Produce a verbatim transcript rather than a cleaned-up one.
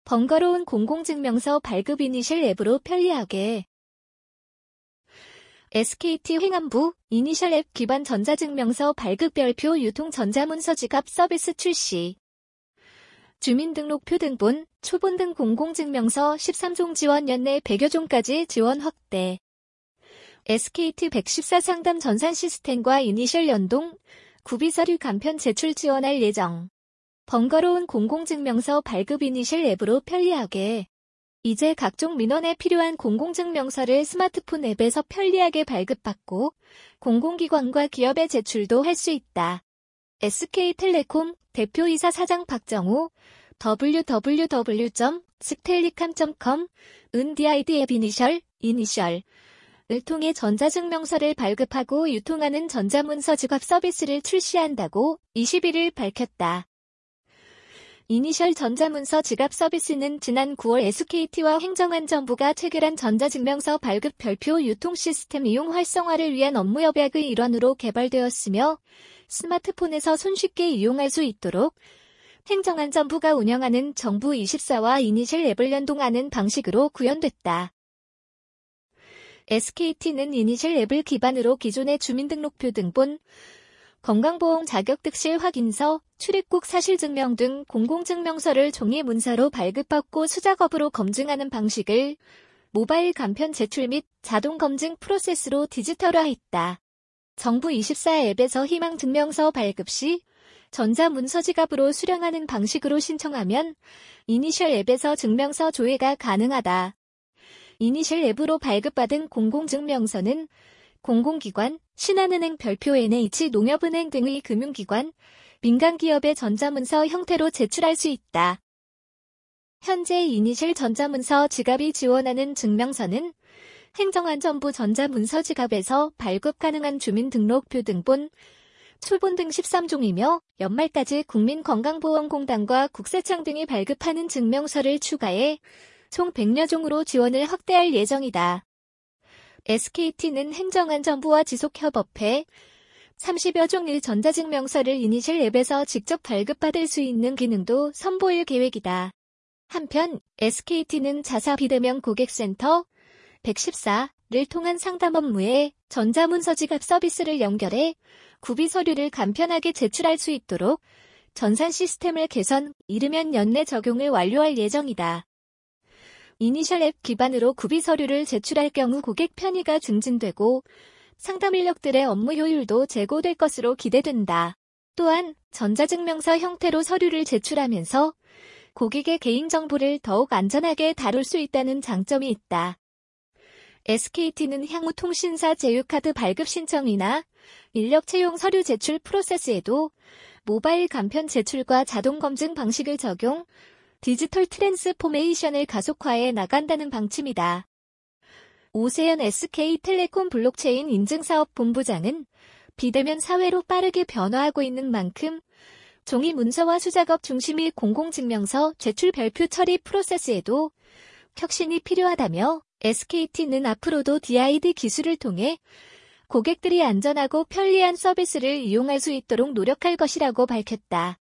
번거로운 공공증명서 발급 이니셜 앱으로 편리하게. 에스케이티 행안부 이니셜 앱 기반 전자증명서 발급 별표 유통 전자문서 지갑 서비스 출시. 주민등록표 등본, 초본 등 공공증명서 십삼 종 지원 연내 백여 종까지 지원 확대. 에스케이티 백십사 상담 전산 시스템과 이니셜 연동, 구비서류 간편 제출 지원할 예정. 번거로운 공공증명서 발급 이니셜 앱으로 편리하게. 이제 각종 민원에 필요한 공공증명서를 스마트폰 앱에서 편리하게 발급받고 공공기관과 기업에 제출도 할 수 있다. 에스케이텔레콤 대표이사 사장 박정우 더블유 더블유 더블유 점 스텔리캄 점 컴 은 디아이디 앱 이니셜 이니셜 을 통해 전자증명서를 발급하고 유통하는 전자문서 지갑 서비스를 출시한다고 이십일 일 밝혔다. 이니셜 전자문서 지갑 서비스는 지난 구월 에스케이티와 행정안전부가 체결한 전자증명서 발급 별표 유통 시스템 이용 활성화를 위한 업무 협약의 일환으로 개발되었으며 스마트폰에서 손쉽게 이용할 수 있도록 행정안전부가 운영하는 정부 이십사와 이니셜 앱을 연동하는 방식으로 구현됐다. 에스케이티는 이니셜 앱을 기반으로 기존의 주민등록표 등본, 건강보험 자격득실 확인서, 출입국 사실증명 등 공공증명서를 종이 문서로 발급받고 수작업으로 검증하는 방식을 모바일 간편 제출 및 자동 검증 프로세스로 디지털화했다. 정부 이십사 앱에서 희망증명서 발급 시 전자문서 지갑으로 수령하는 방식으로 신청하면 이니셜 앱에서 증명서 조회가 가능하다. 이니셜 앱으로 발급받은 공공증명서는 공공기관, 신한은행 별표 엔에이치 농협은행 등의 금융기관, 민간기업의 전자문서 형태로 제출할 수 있다. 현재 이니셜 전자문서 지갑이 지원하는 증명서는 행정안전부 전자문서 지갑에서 발급 가능한 주민등록표 등본, 초본 등 십삼 종이며 연말까지 국민건강보험공단과 국세청 등이 발급하는 증명서를 추가해 총 백여 종으로 지원을 확대할 예정이다. 에스케이티는 행정안전부와 지속협업해 삼십여 종의 전자증명서를 이니셜 앱에서 직접 발급받을 수 있는 기능도 선보일 계획이다. 한편 에스케이티는 자사 비대면 고객센터 백십사를 통한 상담 업무에 전자문서 지갑 서비스를 연결해 구비서류를 간편하게 제출할 수 있도록 전산 시스템을 개선, 이르면 연내 적용을 완료할 예정이다. 이니셜 앱 기반으로 구비서류를 제출할 경우 고객 편의가 증진되고 상담 인력들의 업무 효율도 제고될 것으로 기대된다. 또한 전자증명서 형태로 서류를 제출하면서 고객의 개인정보를 더욱 안전하게 다룰 수 있다는 장점이 있다. 에스케이티는 향후 통신사 제휴카드 발급 신청이나 인력 채용 서류 제출 프로세스에도 모바일 간편 제출과 자동 검증 방식을 적용, 디지털 트랜스포메이션을 가속화해 나간다는 방침이다. 오세현 에스케이텔레콤 블록체인 인증사업 본부장은 비대면 사회로 빠르게 변화하고 있는 만큼 종이 문서와 수작업 중심의 공공증명서 제출 별표 처리 프로세스에도 혁신이 필요하다며 에스케이티는 앞으로도 디아이디 기술을 통해 고객들이 안전하고 편리한 서비스를 이용할 수 있도록 노력할 것이라고 밝혔다.